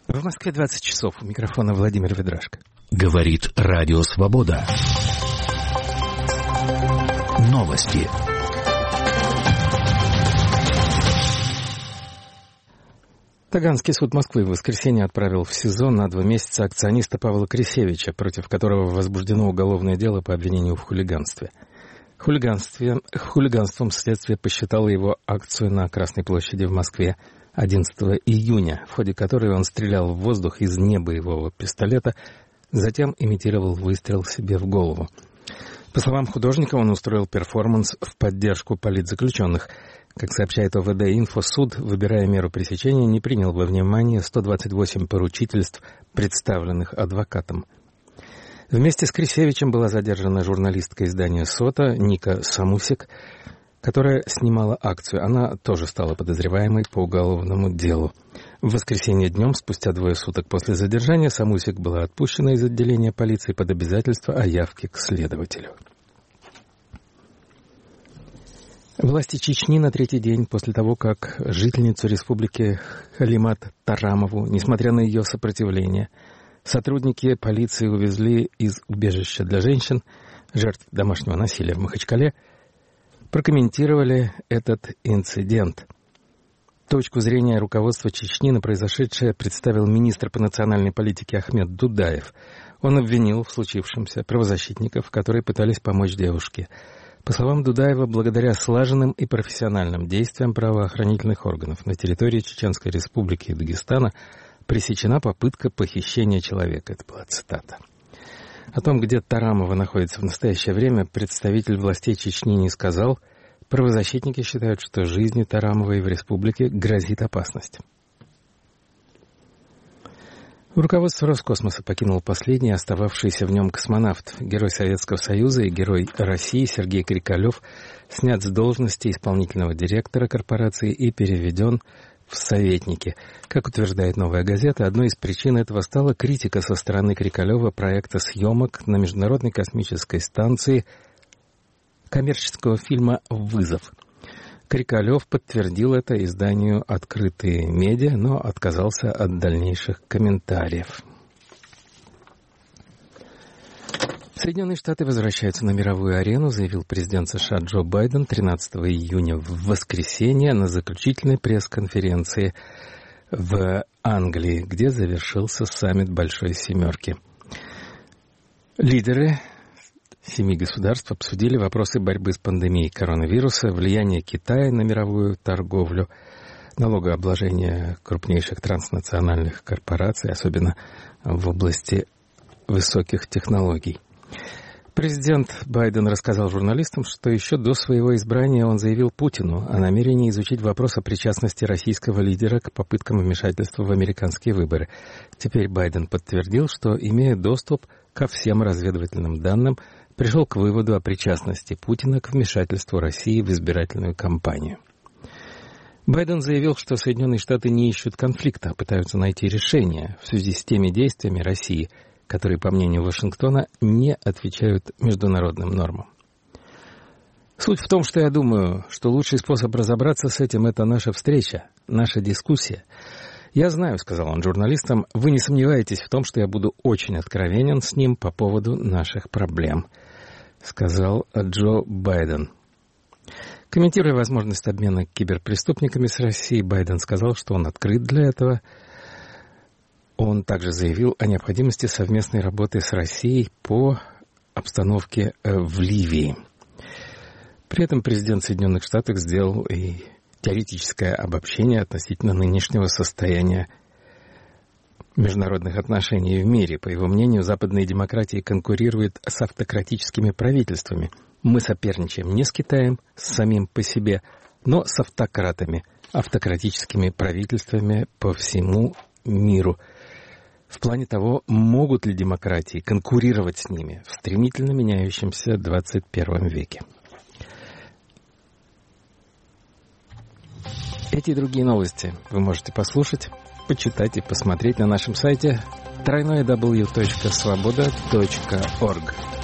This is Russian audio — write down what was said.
В Москве 20 часов. У микрофона Владимир Ведрашко. Говорит Радио Свобода. Новости. Таганский суд Москвы в воскресенье отправил в СИЗО на 2 месяца акциониста Павла Крисевича, против которого возбуждено уголовное дело по обвинению в хулиганстве. Хулиганством следствие посчитало его акцию на Красной площади в Москве 11 июня, в ходе которой он стрелял в воздух из небоевого пистолета, затем имитировал выстрел себе в голову. По словам художника, он устроил перформанс в поддержку политзаключенных. Как сообщает ОВД-Инфо, суд, выбирая меру пресечения, не принял во внимание 128 поручительств, представленных адвокатом. Вместе с Крисевичем была задержана журналистка издания «Сота» Ника Самусик, которая снимала акцию. Она тоже стала подозреваемой по уголовному делу. В воскресенье днем, спустя 2 суток после задержания, Самусик была отпущена из отделения полиции под обязательство о явке к следователю. Власти Чечни на 3-й день после того, как жительницу республики Халимат Тарамову, несмотря на ее сопротивление, сотрудники полиции увезли из убежища для женщин, жертв домашнего насилия в Махачкале, прокомментировали этот инцидент. Точку зрения руководства Чечни на произошедшее представил министр по национальной политике Ахмед Дудаев. Он обвинил в случившемся правозащитников, которые пытались помочь девушке. По словам Дудаева, благодаря слаженным и профессиональным действиям правоохранительных органов на территории Чеченской Республики и Дагестана пресечена попытка похищения человека. Это была цитата. О том, где Тарамова находится в настоящее время, представитель властей Чечни не сказал. Правозащитники считают, что жизни Тарамовой в республике грозит опасность. Руководство Роскосмоса покинул последний остававшийся в нем космонавт. Герой Советского Союза и герой России Сергей Крикалев снят с должности исполнительного директора корпорации и переведен в советники. Как утверждает «Новая газета», одной из причин этого стала критика со стороны Крикалева проекта съемок на Международной космической станции коммерческого фильма «Вызов». Крикалев подтвердил это изданию «Открытые медиа», но отказался от дальнейших комментариев. Соединенные Штаты возвращаются на мировую арену, заявил президент США Джо Байден 13 июня в воскресенье на заключительной пресс-конференции в Англии, где завершился саммит Большой Семерки. Лидеры 7 государств обсудили вопросы борьбы с пандемией коронавируса, влияние Китая на мировую торговлю, налогообложение крупнейших транснациональных корпораций, особенно в области высоких технологий. Президент Байден рассказал журналистам, что еще до своего избрания он заявил Путину о намерении изучить вопрос о причастности российского лидера к попыткам вмешательства в американские выборы. Теперь Байден подтвердил, что, имея доступ ко всем разведывательным данным, пришел к выводу о причастности Путина к вмешательству России в избирательную кампанию. Байден заявил, что Соединенные Штаты не ищут конфликта, а пытаются найти решение в связи с теми действиями России, которые, по мнению Вашингтона, не отвечают международным нормам. Суть в том, что я думаю, что лучший способ разобраться с этим — это наша встреча, наша дискуссия. «Я знаю», — сказал он журналистам, — «вы не сомневаетесь в том, что я буду очень откровенен с ним по поводу наших проблем», — сказал Джо Байден. Комментируя возможность обмена киберпреступниками с Россией, Байден сказал, что он открыт для этого. Он также заявил о необходимости совместной работы с Россией по обстановке в Ливии. При этом президент Соединенных Штатов сделал и теоретическое обобщение относительно нынешнего состояния международных отношений в мире. По его мнению, западные демократии конкурируют с автократическими правительствами. Мы соперничаем не с Китаем, с самим по себе, но с автократами, автократическими правительствами по всему миру. В плане того, могут ли демократии конкурировать с ними в стремительно меняющемся 21 веке. Эти и другие новости вы можете послушать, почитать и посмотреть на нашем сайте www.svoboda.org.